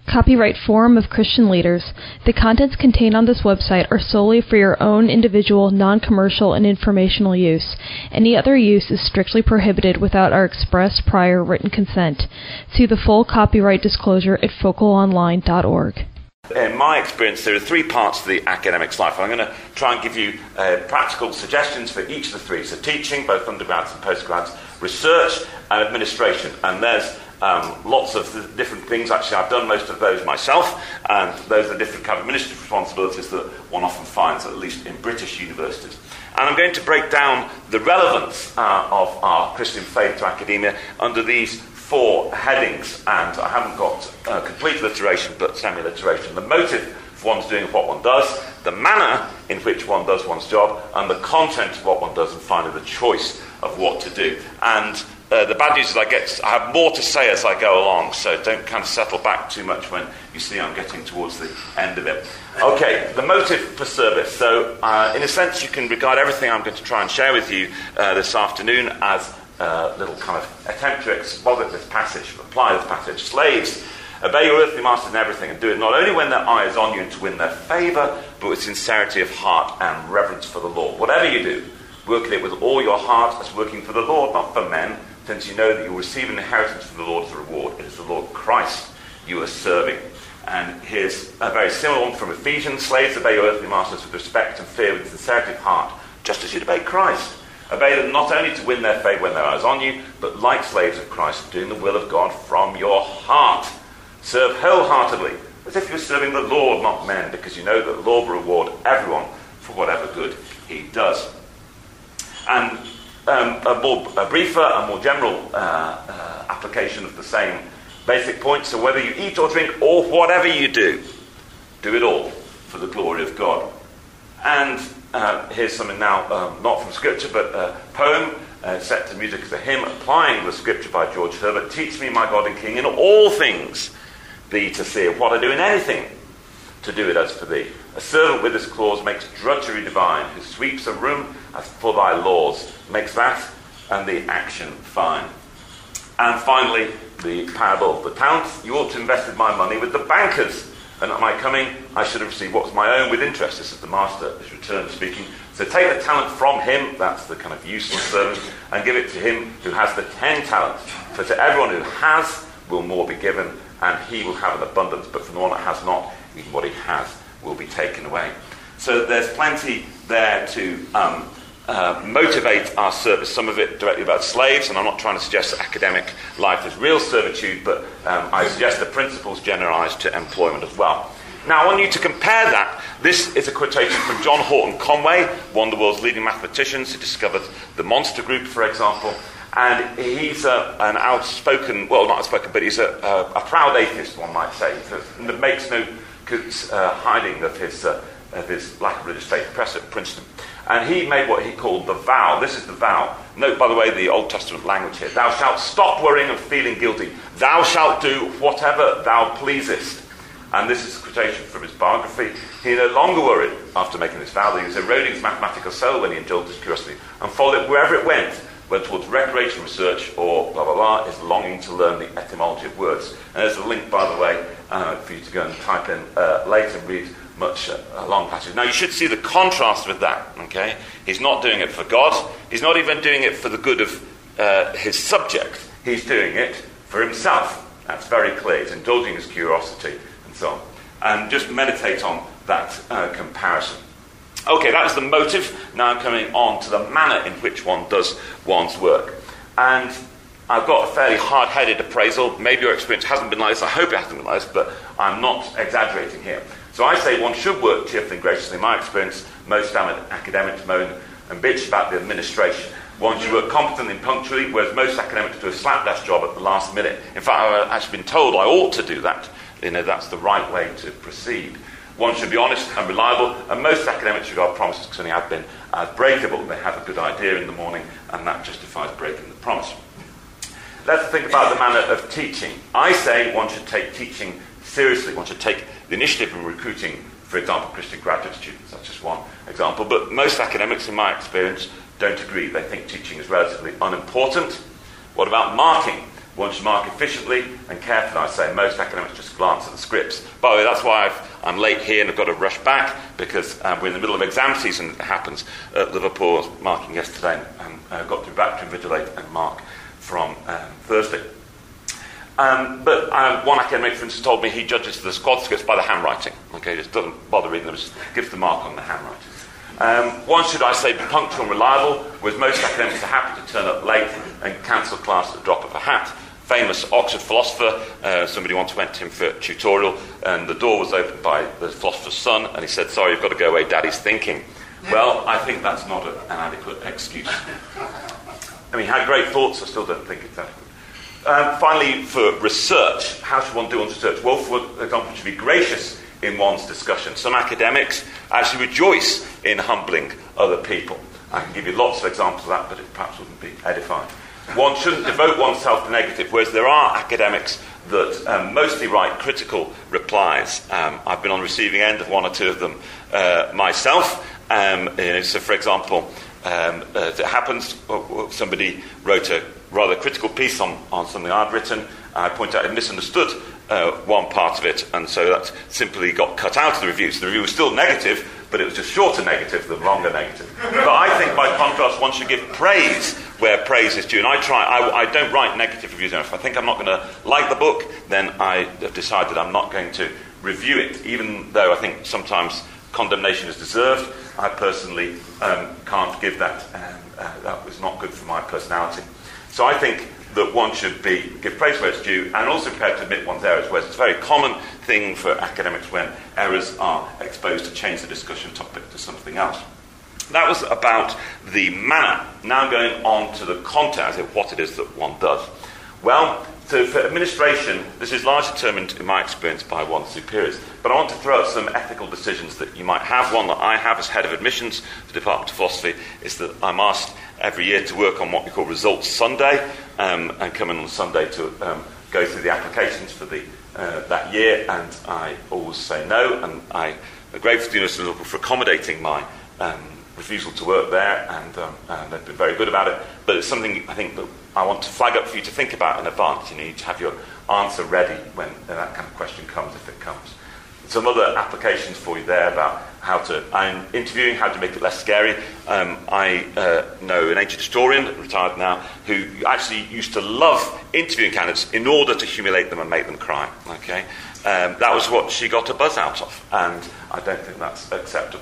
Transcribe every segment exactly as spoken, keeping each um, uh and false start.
Copyright Forum of Christian Leaders. The contents contained on this website are solely for your own individual, non-commercial, and informational use. Any other use is strictly prohibited without our express prior written consent. See the full copyright disclosure at focal online dot org. In my experience, there are three parts to the academic's life. I'm going to try and give you uh, practical suggestions for each of the three. So teaching, both undergrads and postgrads, research and administration. And there's um, lots of th- different things. Actually, I've done most of those myself, and those are different kind of administrative responsibilities that one often finds, at least in British universities. And I'm going to break down the relevance uh, of our Christian faith to academia under these four headings, and I haven't got uh, complete alliteration, but semi-alliteration. The motive for one's doing what one does, the manner in which one does one's job, and the content of what one does, and finally the choice of what to do. And uh, the bad news is I get I have more to say as I go along, so don't kind of settle back too much when you see I'm getting towards the end of it. Okay, the motive for service. So uh, in a sense, you can regard everything I'm going to try and share with you uh, this afternoon as Uh, little kind of attempt to exposit this passage, apply this passage. Slaves, obey your earthly masters in everything, and do it not only when their eye is on you to win their favour, but with sincerity of heart and reverence for the Lord. Whatever you do, work at it with all your heart as working for the Lord, not for men, since you know that you will receive an inheritance from the Lord as a reward. It is the Lord Christ you are serving. And here's a very similar one from Ephesians. Slaves, obey your earthly masters with respect and fear, with sincerity of heart, just as you'd obey Christ. Obey them not only to win their favour when their eye is on you, but like slaves of Christ, doing the will of God from your heart. Serve wholeheartedly, as if you were serving the Lord, not men, because you know that the Lord will reward everyone for whatever good he does. And um, a more a briefer, a more general uh, uh, application of the same basic point. So whether you eat or drink or whatever you do, do it all for the glory of God. And Uh, here's something now, um, not from Scripture, but a poem uh, set to music as a hymn, applying the Scripture by George Herbert. Teach me, my God and King, in all things thee to see, what I do in anything, to do it as for thee. A servant with this clause makes drudgery divine, who sweeps a room as for thy laws, makes that and the action fine. And finally, the parable of the talents. You ought to invest my money with the bankers, and at my coming, I should have received what was my own with interest. This is the master, his return speaking. So take the talent from him, that's the kind of useless servant, and give it to him who has the ten talents. For to everyone who has will more be given, and he will have an abundance. But from the one that has not, even what he has will be taken away. So there's plenty there to um, uh, motivate our service. Some of it directly about slaves, and I'm not trying to suggest that academic life is real servitude, but um, I suggest the principles generalise to employment as well. Now, I want you to compare that. This is a quotation from John Horton Conway, one of the world's leading mathematicians who discovered the monster group, for example. And he's a, an outspoken, well, not outspoken, but he's a, a, a proud atheist, one might say. He makes no uh, hiding of his, uh, of his lack of religious faith, professor at Princeton. And he made what he called the vow. This is the vow. Note, by the way, the Old Testament language here. Thou shalt stop worrying and feeling guilty. Thou shalt do whatever thou pleasest. And this is a quotation from his biography. He no longer worried after making this vow that he was eroding his mathematical soul when he indulged his curiosity, and followed it wherever it went, whether towards recreation research or blah, blah, blah, his longing to learn the etymology of words. And there's a link, by the way, uh, for you to go and type in uh, later and read much uh, a long passage. Now you should see the contrast with that. Okay, he's not doing it for God. He's not even doing it for the good of uh, his subject. He's doing it for himself. That's very clear. He's indulging his curiosity and so on. And just meditate on that uh, comparison. Okay, that was the motive. Now I'm coming on to the manner in which one does one's work. And I've got a fairly hard-headed appraisal. Maybe your experience hasn't been like this. I hope it hasn't been like this, but I'm not exaggerating here. So I say one should work cheerfully and graciously. In my experience, most academics moan and bitch about the administration. One should work competently and punctually, whereas most academics do a slapdash job at the last minute. In fact, I've actually been told I ought to do that. You know, that's the right way to proceed. One should be honest and reliable, and most academics regard promises concerning admin as breakable. They have a good idea in the morning, and that justifies breaking the promise. Let's think about the manner of teaching. I say one should take teaching seriously. One should take the initiative in recruiting, for example, Christian graduate students. That's just one example. But most academics, in my experience, don't agree. They think teaching is relatively unimportant. What about marking? One should mark efficiently and carefully. I say most academics just glance at the scripts. By the way, that's why I've, I'm late here and I've got to rush back, because um, we're in the middle of exam season. It happens at Liverpool. I was marking yesterday, and I uh, got to be back to invigilate and mark from um, Thursday. Um, but um, one academic, for instance, told me he judges the squad scripts by the handwriting. Okay, just doesn't bother reading them, just gives the mark on the handwriting. Um, one should, I say, be punctual and reliable, whereas most academics are happy to turn up late and cancel class at the drop of a hat. Famous Oxford philosopher, uh, somebody once went to him for a tutorial, and the door was opened by the philosopher's son, and he said, "Sorry, you've got to go away, Daddy's thinking." Well, I think that's not a, an adequate excuse. I mean, had great thoughts, I still don't think it's adequate. Um, finally, for research, how should one do one's research? Well, for example, should be gracious in one's discussion. Some academics actually rejoice in humbling other people. I can give you lots of examples of that, but it perhaps wouldn't be edifying. One shouldn't devote oneself to negative, whereas there are academics that um, mostly write critical replies. Um, I've been on the receiving end of one or two of them uh, myself. Um, you know, so, for example, um, uh, it happens, somebody wrote a rather critical piece on, on something I'd written, and I point out I misunderstood uh, one part of it, and so that simply got cut out of the review. So the review was still negative, but it was just shorter negative than longer negative. But I think, by contrast, one should give praise where praise is due. And I try, I, I don't write negative reviews. If I think I'm not going to like the book, then I have decided I'm not going to review it, even though I think sometimes condemnation is deserved. I personally um, can't give that. Um, uh, that was not good for my personality. So I think that one should be give praise where it's due, and also prepared to admit one's errors, whereas it's a very common thing for academics when errors are exposed to change the discussion topic to something else. That was about the manner. Now going on to the content, as in what it is that one does. Well, so for administration, this is largely determined, in my experience, by one's superiors. But I want to throw out some ethical decisions that you might have. One that I have as head of admissions to the Department of Philosophy is that I'm asked every year to work on what we call Results Sunday, um, and come in on Sunday to um, go through the applications for the uh, that year. And I always say no, and I am grateful to the University of Liverpool for accommodating my um, refusal to work there, and, um, and they've been very good about it. But it's something I think that I want to flag up for you to think about in advance. You need to have your answer ready when that kind of question comes, if it comes. Some other applications for you there about how to, I'm interviewing, how to make it less scary. Um, I uh, know an ancient historian, retired now, who actually used to love interviewing candidates in order to humiliate them and make them cry. Okay, um, that was what she got a buzz out of, and I don't think that's acceptable.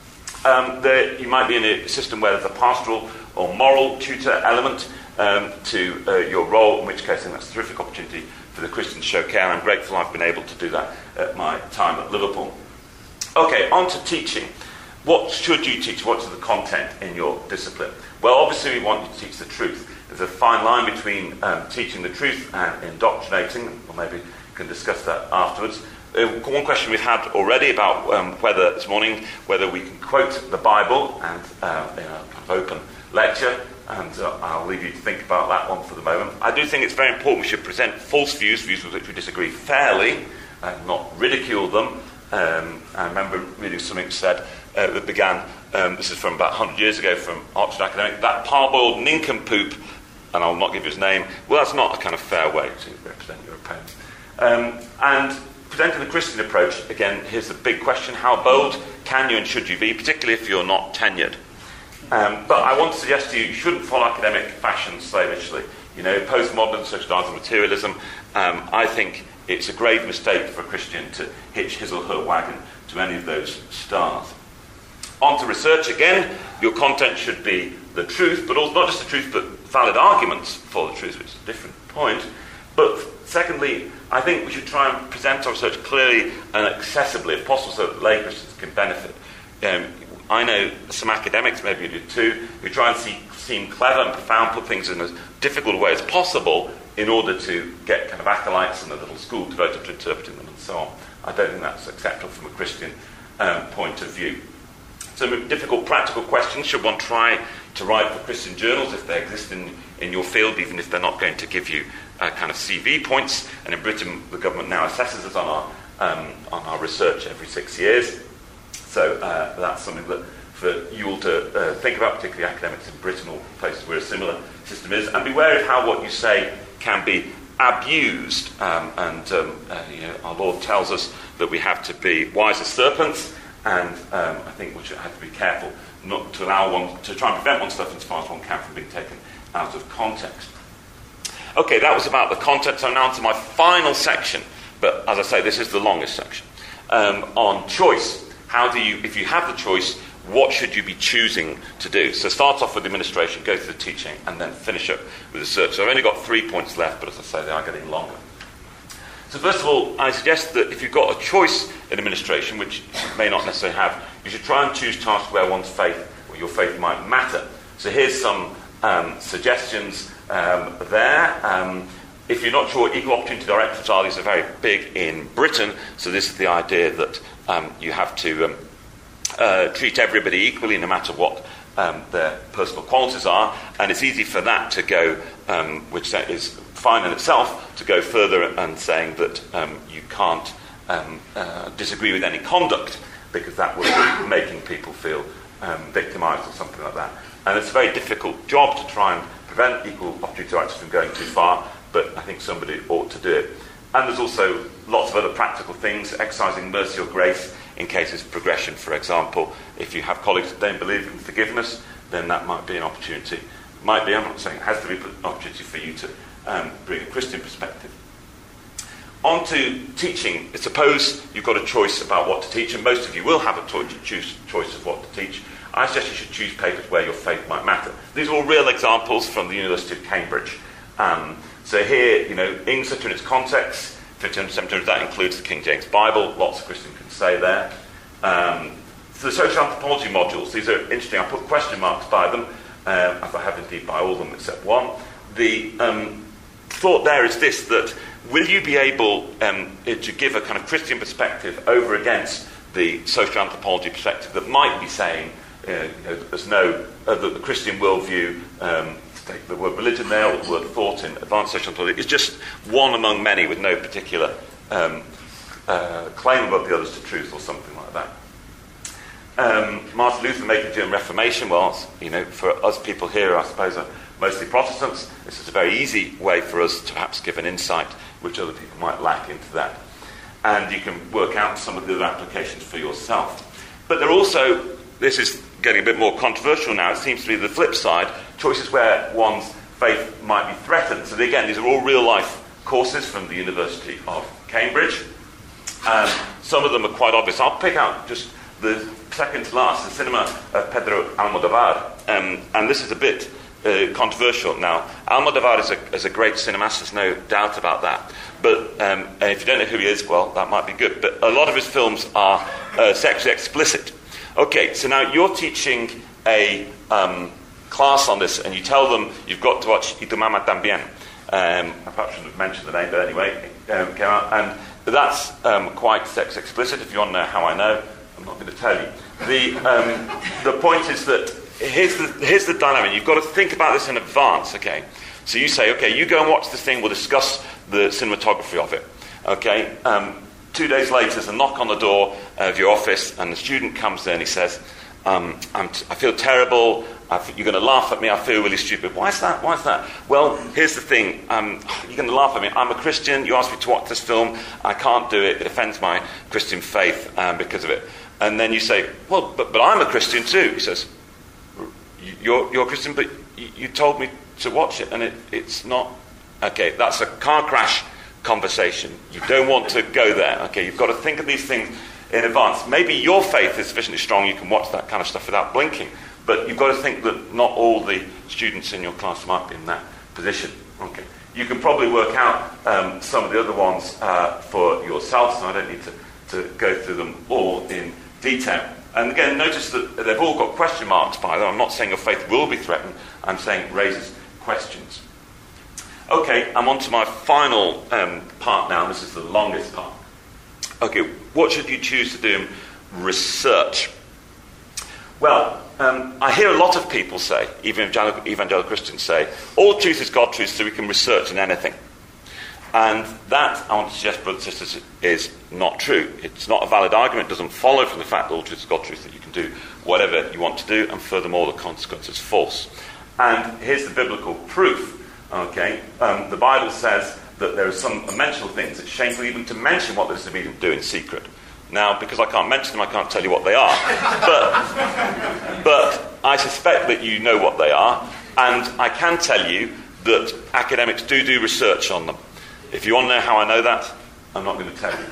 Um, there, you might be in a system where there's a pastoral or moral tutor element um, to uh, your role, in which case I think that's a terrific opportunity for the Christians to show care. I'm grateful I've been able to do that at my time at Liverpool. Okay, on to teaching. What should you teach? What's the content in your discipline? Well, obviously we want you to teach the truth. There's a fine line between um, teaching the truth and indoctrinating, or maybe we can discuss that afterwards. Uh, one question we've had already about um, whether, this morning, whether we can quote the Bible and uh, in a kind of open lecture, and uh, I'll leave you to think about that one for the moment. I do think it's very important we should present false views, views with which we disagree, fairly, and not ridicule them. Um, I remember reading something said uh, that began, um, this is from about one hundred years ago from Oxford Academic, that parboiled nincompoop, and I'll not give you his name, well, that's not a kind of fair way to represent your opponent. Um, and presenting the Christian approach, again, here's the big question: how bold can you and should you be, particularly if you're not tenured? Um, but I want to suggest to you, you shouldn't follow academic fashion slavishly. You know, postmodern, socialism, materialism, um, I think it's a grave mistake for a Christian to hitch his or her wagon to any of those stars. On to research again. Your content should be the truth, but also not just the truth, but valid arguments for the truth, which is a different point. But secondly, I think we should try and present our research clearly and accessibly, if possible, so that lay Christians can benefit. Um, I know some academics, maybe you do too, who try and see, seem clever and profound, put things in as difficult a way as possible in order to get kind of acolytes and a little school devoted to interpreting them and so on. I don't think that's acceptable from a Christian um, point of view. Some difficult practical questions. Should one try to write for Christian journals if they exist in, in your field, even if they're not going to give you uh, kind of C V points? And in Britain, the government now assesses us on our, um, on our research every six years. So uh, that's something that for you all to uh, think about, particularly academics in Britain or places where a similar system is. And beware of how what you say can be abused. Um, and um, uh, you know, our Lord tells us that we have to be wise as serpents, and um, I think we should have to be careful not to allow one to try and prevent one's stuff as far as one can from being taken out of context. Okay, that was about the context. So now to my final section, but as I say, this is the longest section, um, on choice. How do you, if you have the choice, what should you be choosing to do? So start off with administration, go through the teaching, and then finish up with research. So I've only got three points left, but as I say, they are getting longer. So first of all, I suggest that if you've got a choice in administration, which you may not necessarily have, you should try and choose tasks where one's faith, or your faith might matter. So here's some um, suggestions um, there. Um, if you're not sure what equal opportunity directives are, these are very big in Britain. So this is the idea that um, you have to um, uh, treat everybody equally, no matter what um, their personal qualities are. And it's easy for that to go, um, which is fine in itself, to go further and saying that um, you can't um, uh, disagree with any conduct, because that would be making people feel um, victimised or something like that. And it's a very difficult job to try and prevent equal opportunity rights from going too far, but I think somebody ought to do it. And there's also lots of other practical things, exercising mercy or grace in cases of progression. For example, if you have colleagues that don't believe in forgiveness, then that might be an opportunity. Might be, I'm not saying it has to be, but an opportunity for you to um, bring a Christian perspective. On to teaching. Suppose you've got a choice about what to teach, and most of you will have a to- choose, choice of what to teach. I suggest you should choose papers where your faith might matter. These are all real examples from the University of Cambridge. Um, so here, you know, English literature in its context, fifteen hundred, seventeen hundred, that includes the King James Bible. Lots of Christians can say there. Um, so the social anthropology modules, these are interesting. I put question marks by them, uh, as I have indeed by all of them except one. The um, thought there is this, that will you be able um, to give a kind of Christian perspective over against the social anthropology perspective that might be saying, uh, you know, there's no, uh, that the Christian worldview, um, take the word religion there, or the word thought in advanced social anthropology, is just one among many with no particular um, uh, claim above the others to truth or something like that. Um, Martin Luther making German Reformation, well, you know, for us people here, I suppose, are mostly Protestants. This is a very easy way for us to perhaps give an insight which other people might lack into that. And you can work out some of the other applications for yourself. But there are also, this is getting a bit more controversial now, it seems to be the flip side, choices where one's faith might be threatened. So again, these are all real-life courses from the University of Cambridge. Um, some of them are quite obvious. I'll pick out just the second to last, the cinema of Pedro Almodovar. Um, and this is a bit uh, controversial. Now, Almodovar is a, is a great cineast, there's no doubt about that. But um, and if you don't know who he is, well, that might be good. But a lot of his films are uh, sexually explicit. Okay, so now you're teaching a um, class on this, and you tell them you've got to watch Y tu mamá también. Um, I perhaps shouldn't have mentioned the name, but anyway, it um, came out. And that's um, quite sex explicit. If you want to know how I know, I'm not going to tell you. The um, the point is that here's the here's the dynamic. You've got to think about this in advance. Okay, so you say, okay, you go and watch this thing. We'll discuss the cinematography of it. Okay. Um, two days later, there's a knock on the door of your office, and the student comes in. And he says, um, I'm t- "I feel terrible. I f- you're going to laugh at me. I feel really stupid." Why is that? Why is that? Well, here's the thing. Um, you're going to laugh at me. I'm a Christian. You asked me to watch this film. I can't do it. It offends my Christian faith um, because of it. And then you say, well, but, but I'm a Christian too. He says, you're, you're a Christian, but you, you told me to watch it, and it, it's not. Okay, that's a car crash conversation. You don't want to go there. Okay, you've got to think of these things in advance. Maybe your faith is sufficiently strong you can watch that kind of stuff without blinking, but you've got to think that not all the students in your class might be in that position. Okay, you can probably work out um, some of the other ones uh, for yourself, so I don't need to, to go through them all in detail. And again, notice that they've all got question marks by them. I'm not saying your faith will be threatened. I'm saying it raises questions. Okay, I'm on to my final um, part now. This is the longest part. Okay, what should you choose to do in research? Well, um, I hear a lot of people say, even evangelical, evangelical Christians say, all truth is God truth, so we can research in anything. And that, I want to suggest, brothers and sisters, is not true. It's not a valid argument. It doesn't follow from the fact that all truth is God truth that you can do whatever you want to do, and furthermore, the consequence is false. And here's the biblical proof. Okay, um, the Bible says that there are some mental things. It's shameful even to mention what the disobedient do in secret. Now, because I can't mention them, I can't tell you what they are. But, but I suspect that you know what they are, and I can tell you that academics do do research on them. If you want to know how I know that, I'm not going to tell you.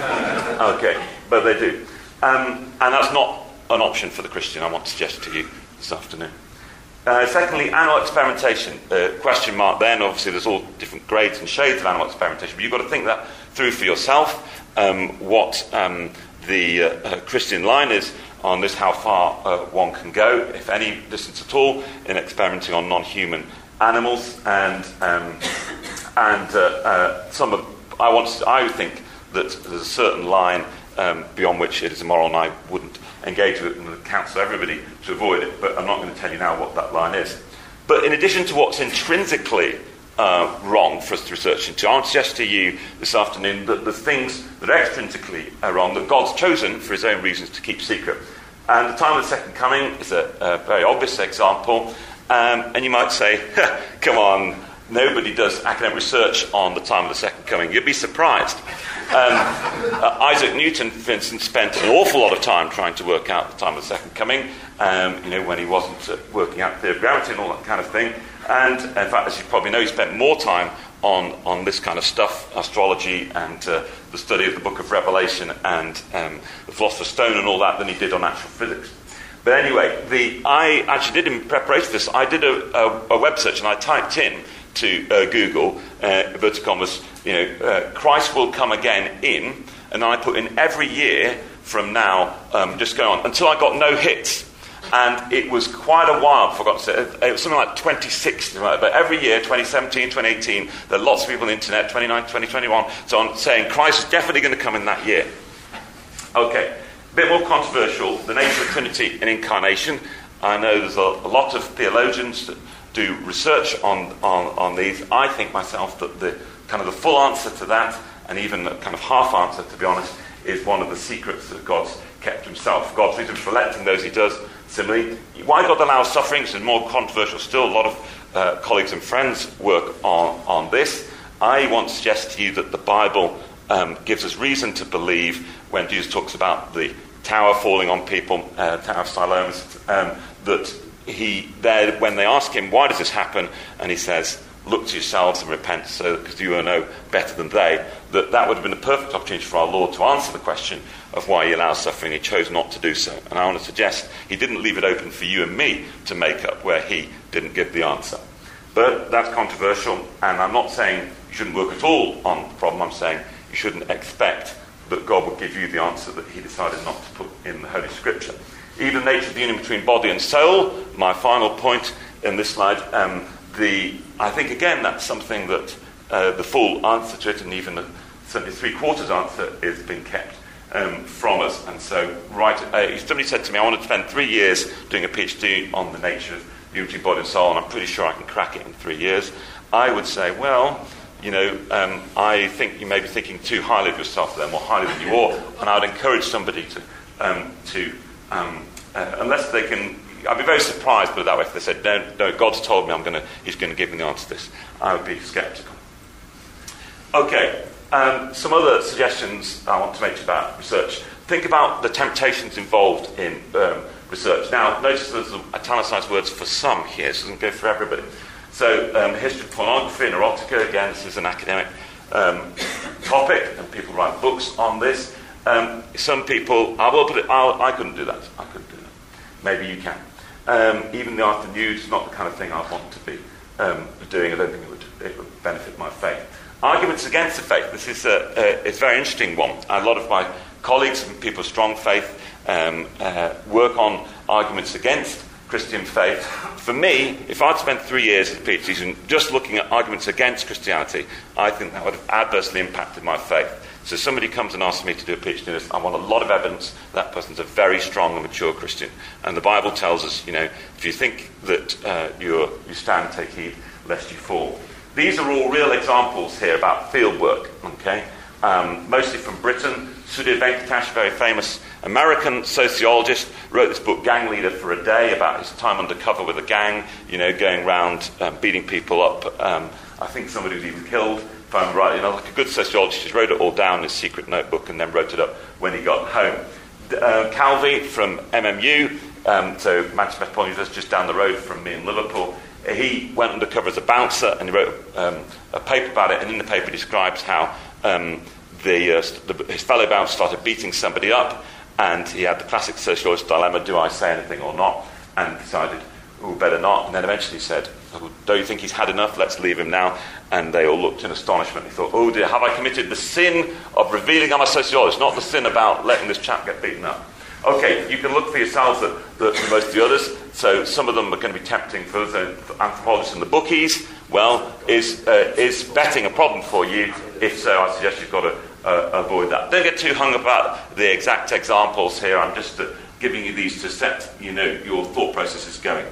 Okay, but they do. Um, and that's not an option for the Christian, I want to suggest to you this afternoon. Uh, secondly, animal experimentation. Uh, question mark then, obviously there's all different grades and shades of animal experimentation, but you've got to think that through for yourself, um, what um, the uh, uh, Christian line is on this, how far uh, one can go, if any distance at all, in experimenting on non-human animals. And um, and uh, uh, some of, I want to, I think that there's a certain line um, beyond which it is immoral, and I wouldn't engage with it and would counsel everybody to avoid it, but I'm not going to tell you now what that line is. But in addition to what's intrinsically uh, wrong for us to research into, I want to suggest to you this afternoon that the things that are extrinsically are wrong, that God's chosen for his own reasons to keep secret. And the time of the second coming is a, a very obvious example. Um, and you might say, come on, nobody does academic research on the time of the second coming. You'd be surprised. Um, uh, Isaac Newton, for instance, spent an awful lot of time trying to work out the time of the second coming, um, you know, when he wasn't uh, working out the theory of gravity and all that kind of thing. And, in fact, as you probably know, he spent more time on, on this kind of stuff, astrology and uh, the study of the book of Revelation and um, the Philosopher's Stone and all that, than he did on natural physics. But anyway, the, I actually did, in preparation for this, I did a, a, a web search, and I typed in to uh, Google, uh, inverted commas, you know, uh, Christ will come again in, and I put in every year from now, um, just going on, until I got no hits. And it was quite a while before I got to say, it was something like twenty-six, but every year, twenty seventeen, twenty eighteen, there are lots of people on the internet, twenty nineteen, twenty twenty-one, so on, saying Christ is definitely going to come in that year. Okay, a bit more controversial, the nature of Trinity and incarnation. I know there's a, a lot of theologians that do research on, on, on these. I think myself that the kind of the full answer to that, and even a kind of half answer, to be honest, is one of the secrets that God's kept himself. God's reason for electing those he does. Similarly, why God allows sufferings is more controversial still. A lot of uh, colleagues and friends work on, on this. I want to suggest to you that the Bible um, gives us reason to believe when Jesus talks about the tower falling on people, uh, Tower of Siloam, um, that he there when they ask him, why does this happen? And he says, look to yourselves and repent, so because you are no better than they. That that would have been a perfect opportunity for our Lord to answer the question of why he allows suffering. He chose not to do so. And I want to suggest he didn't leave it open for you and me to make up where he didn't give the answer. But that's controversial, and I'm not saying you shouldn't work at all on the problem. I'm saying you shouldn't expect that God would give you the answer that he decided not to put in the Holy Scripture. Even the nature of the union between body and soul, my final point in this slide, um, the I think, again, that's something that uh, the full answer to it, and even the certainly three-quarters answer, is being kept um, from us. And so, right, uh, somebody said to me, I want to spend three years doing a PhD on the nature of the unity of body and soul, and I'm pretty sure I can crack it in three years. I would say, well, you know, um, I think you may be thinking too highly of yourself there, more highly than you ought, and I would encourage somebody to, um, to um, uh, unless they can... I'd be very surprised, put it that way, if they said, no, no, God's told me I'm gonna, he's going to give me the answer to this. I would be sceptical. Okay, um, some other suggestions I want to make to you about research. Think about the temptations involved in um, research. Now, notice there's italicized words for some here, so it doesn't go for everybody. So, um, history of pornography and erotica, again, this is an academic um, topic, and people write books on this. Um, some people, I will put it, I'll, I couldn't do that. I couldn't do that. Maybe you can. Um, even the art of nude is not the kind of thing I want to be um, doing. I don't think it would, it would benefit my faith. Arguments against the faith. This is a, a, it's a very interesting one. A lot of my colleagues and people of strong faith um, uh, work on arguments against Christian faith. For me, if I'd spent three years as a PhD student just looking at arguments against Christianity, I think that would have adversely impacted my faith. So somebody comes and asks me to do a PhD in this, I want a lot of evidence that person's a very strong and mature Christian. And the Bible tells us, you know, if you think that uh, you're, you stand, take heed, lest you fall. These are all real examples here about field work, okay? Um, mostly from Britain. Sudhir Venkatesh, very famous American sociologist, wrote this book, Gang Leader for a Day, about his time undercover with a gang, you know, going around um, beating people up. Um, I think somebody was even killed. if I'm right, you know, like a good sociologist, he wrote it all down in his secret notebook and then wrote it up when he got home. Uh, Calvi from M M U, um, so Manchester Metropolitan University, just down the road from me in Liverpool, he went undercover as a bouncer and he wrote um, a paper about it, and in the paper describes how um, the, uh, the, his fellow bouncer started beating somebody up, and he had the classic sociologist dilemma, do I say anything or not, and decided, oh, better not, and then eventually said, oh, don't you think he's had enough, let's leave him now, and they all looked in astonishment. He thought, oh dear, have I committed the sin of revealing I'm a sociologist, not the sin about letting this chap get beaten up. Okay, you can look for yourselves at, at most of the others. So some of them are going to be tempting for the anthropologists and the bookies. Well, is uh, is betting a problem for you? If so, I suggest you've got to uh, avoid that. Don't get too hung about the exact examples here. I'm just uh, giving you these to set you know your thought processes going.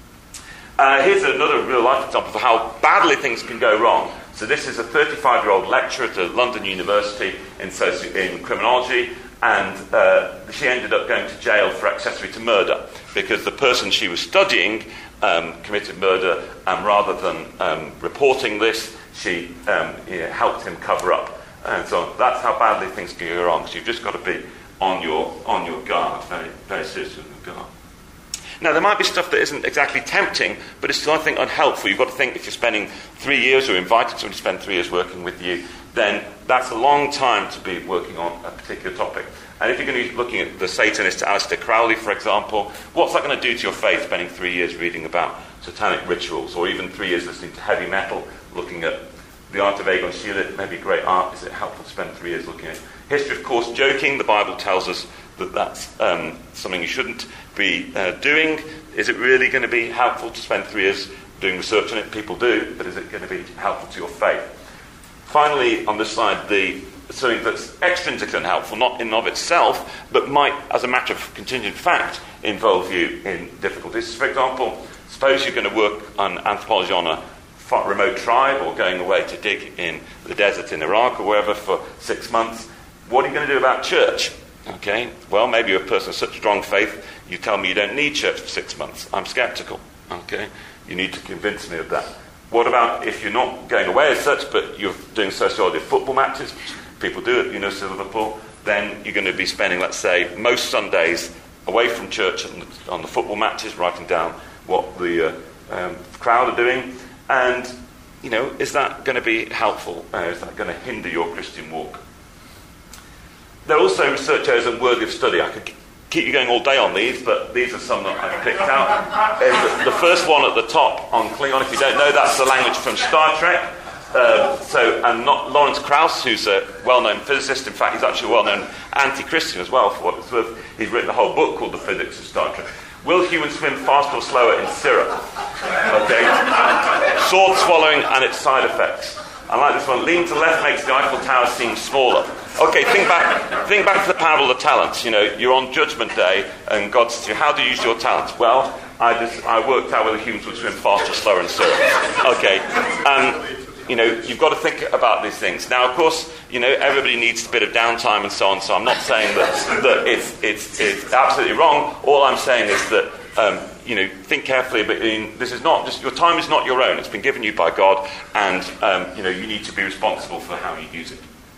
Uh, here's another real-life example of how badly things can go wrong. So this is a thirty-five-year-old lecturer at the London University in, soci- in criminology. And uh, she ended up going to jail for accessory to murder because the person she was studying um, committed murder, and rather than um, reporting this, she um, you know, helped him cover up. And so that's how badly things can go wrong. So you've just got to be on your on your guard, very very seriously on your guard. Now, there might be stuff that isn't exactly tempting, but it's still, I think, unhelpful. You've got to think if you're spending three years or invited someone to spend three years working with you, then that's a long time to be working on a particular topic. And if you're going to be looking at the Satanist Aleister Crowley, for example, what's that going to do to your faith, spending three years reading about satanic rituals, or even three years listening to heavy metal, looking at the art of Egon Schiele? It may be great art. Is it helpful to spend three years looking at history? Of course, joking. The Bible tells us that that's um, something you shouldn't be uh, doing. Is it really going to be helpful to spend three years doing research on it? People do, but is it going to be helpful to your faith? Finally, on this slide, the something that's extrinsically unhelpful, not in and of itself, but might, as a matter of contingent fact, involve you in difficulties. For example, suppose you're going to work on anthropology on a far remote tribe, or going away to dig in the desert in Iraq or wherever for six months. What are you going to do about church? Okay, well, maybe you're a person of such strong faith, you tell me you don't need church for six months. I'm sceptical. Okay, you need to convince me of that. What about if you're not going away as such, but you're doing sociology of football matches, which people do at the University of Liverpool, then you're going to be spending, let's say, most Sundays away from church on the, on the football matches, writing down what the uh, um, crowd are doing. And, you know, is that going to be helpful? Uh, is that going to hinder your Christian walk? There are also research areas that are worthy of study. I could keep you going all day on these, but these are some that I've picked out. The, the first one at the top on Klingon, if you don't know, that's the language from Star Trek. Uh, so, and not Lawrence Krauss, who's a well-known physicist. In fact, he's actually a well-known anti-Christian as well, for what it's worth. He's written a whole book called The Physics of Star Trek. Will humans swim faster or slower in syrup? Okay. Sword swallowing and its side effects. I like this one. Lean to the left makes the Eiffel Tower seem smaller. Okay, think back think back to the parable of the talents. You know, you're on Judgment Day, and God says to you, how do you use your talents? Well, I just I worked out whether humans would swim faster or slower in syrup. Okay. Um, You know, you've got to think about these things. Now, of course, you know, everybody needs a bit of downtime and so on, so I'm not saying that, that it's, it's, it's absolutely wrong. All I'm saying is that, um, you know, think carefully. But in, this is not just, your time is not your own. It's been given you by God, and, um, you know, you need to be responsible for how you use it.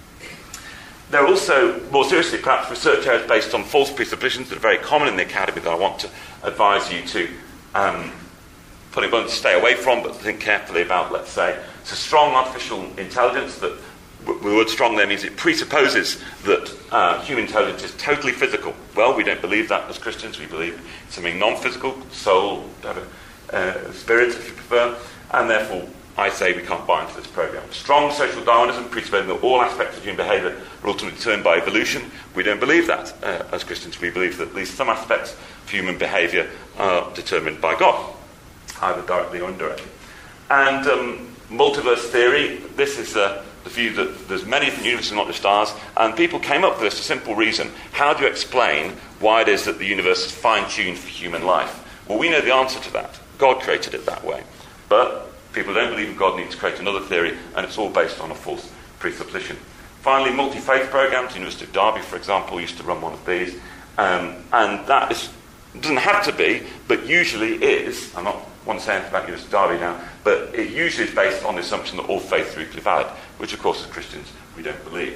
There are also, more seriously, perhaps research areas based on false presuppositions that are very common in the academy that I want to advise you to um, put it on to stay away from, but think carefully about, let's say. It's a strong artificial intelligence. That the word strong there means it presupposes that uh, human intelligence is totally physical. Well, we don't believe that as Christians. We believe something non-physical, soul, uh, spirit, if you prefer, and therefore I say we can't buy into this program. Strong social Darwinism presupposing that all aspects of human behaviour are ultimately determined by evolution. We don't believe that uh, as Christians. We believe that at least some aspects of human behaviour are determined by God, either directly or indirectly. And um, multiverse theory, this is uh, the view that there's many different universes, not just ours, and people came up with this for a simple reason. How do you explain why it is that the universe is fine-tuned for human life? Well, we know the answer to that. God created it that way. But people don't believe in God need to create another theory, and it's all based on a false presupposition. Finally, multi-faith programs. The University of Derby, for example, used to run one of these. Um, and that is, doesn't have to be, but usually is, I'm not want to say anything about Eunice Darby now, but it usually is based on the assumption that all faiths are equally valid, which of course as Christians we don't believe.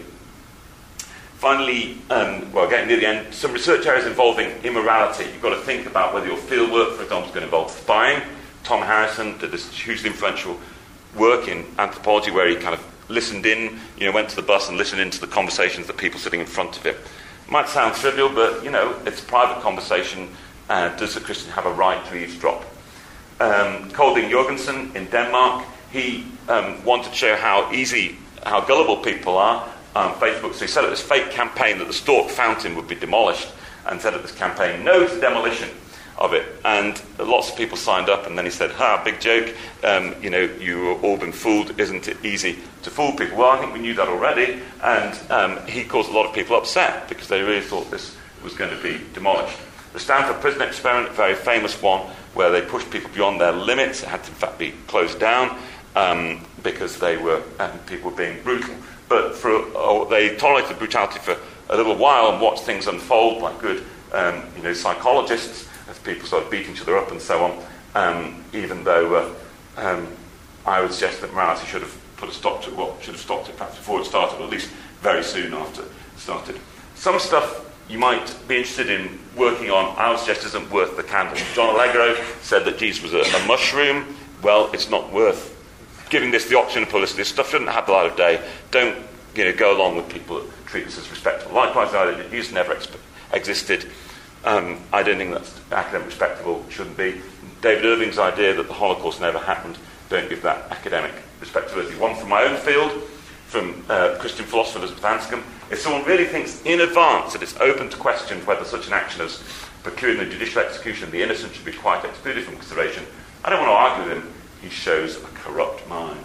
Finally, um, well, getting near the end, some research areas involving immorality. You've got to think about whether your fieldwork, for example, is going to involve spying. Tom Harrison did this hugely influential work in anthropology where he kind of listened in, you know, went to the bus and listened into the conversations that people sitting in front of him. It might sound trivial, but, you know, it's a private conversation. Uh, does a Christian have a right to eavesdrop? Um, Kolding Jorgensen in Denmark, he um, wanted to show how easy, how gullible people are on Facebook. So he set up this fake campaign that the Stork Fountain would be demolished, and set up this campaign, no to demolition of it. And lots of people signed up, and then he said, ha, big joke, um, you know, you've all been fooled, isn't it easy to fool people? Well, I think we knew that already, and um, he caused a lot of people upset because they really thought this was going to be demolished. The Stanford Prison Experiment, a very famous one, where they pushed people beyond their limits. It had to, in fact, be closed down um, because they were um, people were being brutal. But for, oh, they tolerated brutality for a little while and watched things unfold like good um, you know, psychologists, as people started beating each other up and so on, um, even though uh, um, I would suggest that morality should have put a stop to it, well, should have stopped it perhaps before it started, or at least very soon after it started. Some stuff you might be interested in working on, I would suggest isn't worth the candle. John Allegro said that Jesus was a, a mushroom. Well, it's not worth giving this the option of publicity. This stuff shouldn't have the light of day. Don't, you know, go along with people that treat this as respectable. Likewise, the idea that Jesus never exp- existed. Um, I don't think that's academic respectable. It shouldn't be. David Irving's idea that the Holocaust never happened. Don't give that academic respectability. One from my own field, from uh, Christian philosopher Elizabeth Anscombe. If someone really thinks in advance that it's open to question whether such an action as procuring the judicial execution of the innocent should be quite excluded from consideration, I don't want to argue with him. He shows a corrupt mind.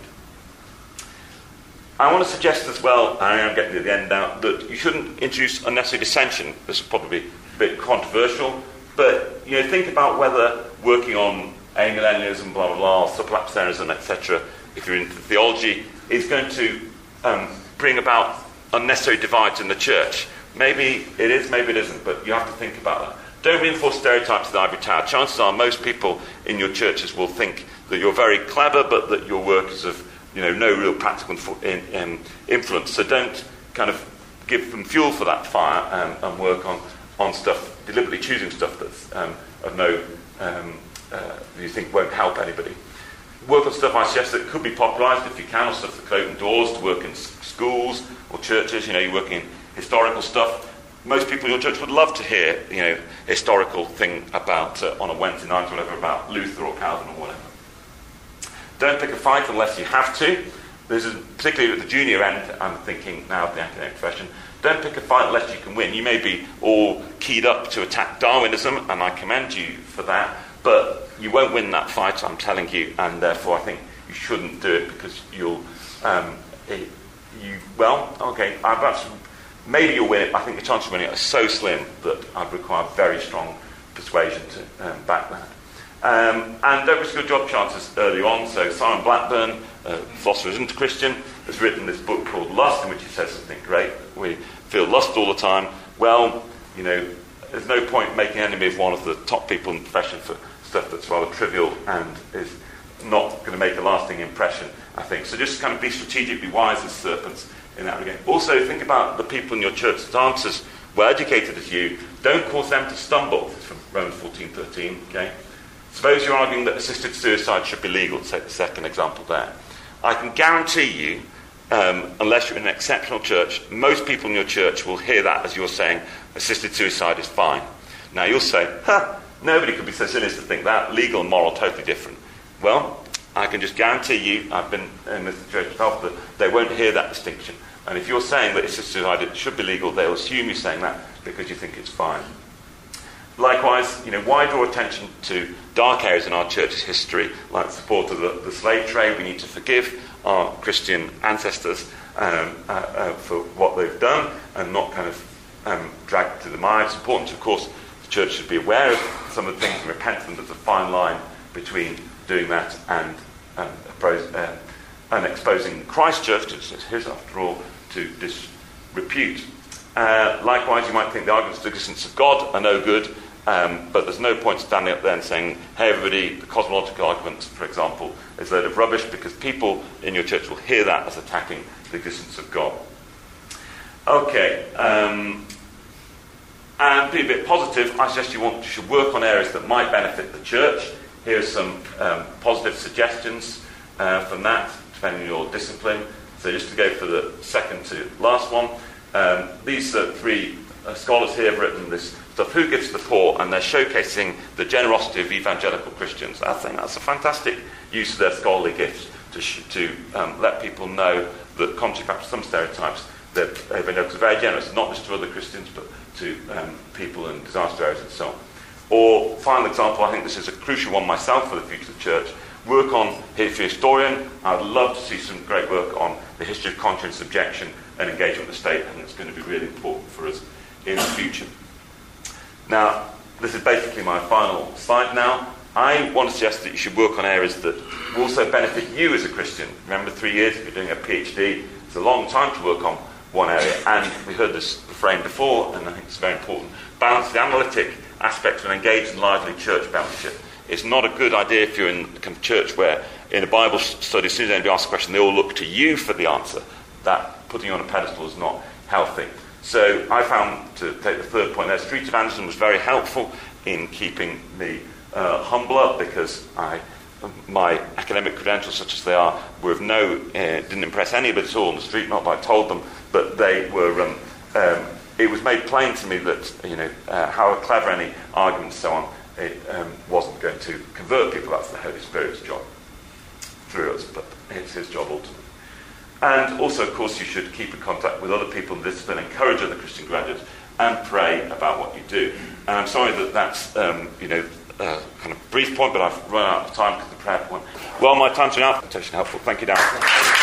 I want to suggest as well, I am getting to the end now, that you shouldn't introduce unnecessary dissension. This is probably a bit controversial, but you know, think about whether working on amillennialism, blah blah blah, sublapsarianism, et cetera, if you're into theology, is going to um, bring about unnecessary divides in the church. Maybe it is, maybe it isn't, but you have to think about that. Don't reinforce stereotypes of the ivory tower. Chances are most people in your churches will think that you're very clever, but that your work is of, you know, no real practical influ- in, in influence. So don't kind of give them fuel for that fire and, and work on, on stuff, deliberately choosing stuff that's um, of no, um, uh, you think won't help anybody. Work on stuff I suggest that could be popularised if you can, or stuff that could open doors to work in s- schools or churches. You know, you're working in historical stuff. Most people in your church would love to hear, you know, historical thing about, uh, on a Wednesday night or whatever, about Luther or Calvin or whatever. Don't pick a fight unless you have to. This is particularly at the junior end, I'm thinking now of the academic profession. Don't pick a fight unless you can win. You may be all keyed up to attack Darwinism, and I commend you for that, but you won't win that fight, I'm telling you, and therefore I think you shouldn't do it because you'll, um, it, you, well, okay, I perhaps, maybe you'll win it. I think the chances of winning it are so slim that I'd require very strong persuasion to um, back that. Um, and don't risk your job chances early on. So Simon Blackburn, uh, philosopher who isn't a Christian, has written this book called Lust, in which he says something great. We feel lust all the time. Well, you know, there's no point making an enemy of one of the top people in the profession for stuff that's rather trivial and is not going to make a lasting impression, I think. So just kind of be strategically wise as serpents in that regard. Also, think about the people in your church that aren't as well educated as you. Don't cause them to stumble. This is from Romans fourteen thirteen, okay? Suppose you're arguing that assisted suicide should be legal, to take the second example there. I can guarantee you, um, unless you're in an exceptional church, most people in your church will hear that as you're saying assisted suicide is fine. Now you'll say, huh, nobody could be so silly as to think that. Legal and moral, totally different. Well, I can just guarantee you, I've been in this church myself, that they won't hear that distinction. And if you're saying that assisted suicide should be legal, they'll assume you're saying that because you think it's fine. Likewise, you know, why draw attention to dark areas in our church's history, like the support of the, the slave trade? We need to forgive our Christian ancestors um, uh, uh, for what they've done and not kind of um, drag to the mire. It's important, of course, the church should be aware of some of the things and repent them. There's a fine line between doing that and, um, oppose, uh, and exposing Christ's church, which is his, after all, to disrepute. Uh, likewise, you might think the arguments for the existence of God are no good. Um, but there's no point standing up there and saying, hey everybody, the cosmological argument, for example, is a load of rubbish, because people in your church will hear that as attacking the existence of God. Okay, um, and be a bit positive. I suggest you want you should work on areas that might benefit the church. Here are some um, positive suggestions uh, from that, depending on your discipline. So just to go for the second to last one, um, these uh, three uh, scholars here have written this stuff, Who Gives to the Poor, and they're showcasing the generosity of evangelical Christians. I think that's a fantastic use of their scholarly gifts to, sh- to um, let people know that, contrary to some stereotypes, that evangelicals are very generous, not just to other Christians, but to um, people in disaster areas and so on. Or, final example, I think this is a crucial one myself for the future of the church, work on, if you're a historian, I'd love to see some great work on the history of conscience, subjection, and engagement with the state. I think it's going to be really important for us in the future. Now, this is basically my final slide now. I want to suggest that you should work on areas that will also benefit you as a Christian. Remember, three years, if you're doing a PhD, it's a long time to work on one area. And we heard this refrain before, and I think it's very important. Balance the analytic aspects of an engaged and lively church membership. It's not a good idea if you're in a church where, in a Bible study, as soon as anybody asks a question, they all look to you for the answer. That putting you on a pedestal is not healthy. So I found, to take the third point there, street evangelism was very helpful in keeping me uh, humbler, because I, my academic credentials, such as they are, were of no, uh, didn't impress anybody at all on the street, not that I told them, but they were, um, um, it was made plain to me that, you know, uh, however clever any arguments and so on, it um, wasn't going to convert people. That's the Holy Spirit's job through us, but it's his job ultimately. And also, of course, you should keep in contact with other people in the discipline, encourage other Christian graduates, and pray about what you do. And I'm sorry that that's, um, you know, a kind of brief point, but I've run out of time because of the prayer point. Well, my time's run out. Presentation helpful. Thank you, Darren.